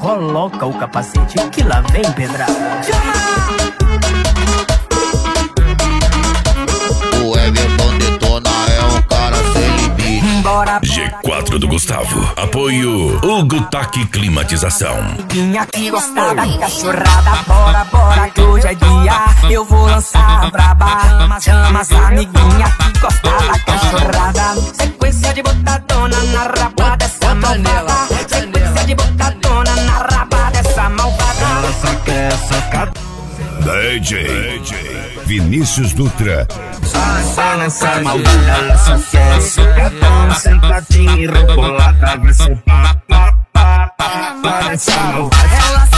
coloca o capacete que lá vem pedrada. O Everton detona, é um cara sem limite. G4 do Gustavo. Apoio Hugo Taque Climatização. Amiguinha que gosta da cachorrada, bora, bora que hoje é dia. Eu vou lançar a braba, mas chama essa amiguinha que gosta da cachorrada. Sequência de botadona na raba dessa malvada. Sequência de botadona na raba dessa malvada. Ela só quer sacar. DJ Vinícius Dutra. Só nessa maldita, ela só quer socadão, sentadinha e rebolada, vai ser pá, pá, pá, pá, pá, nessa malvada.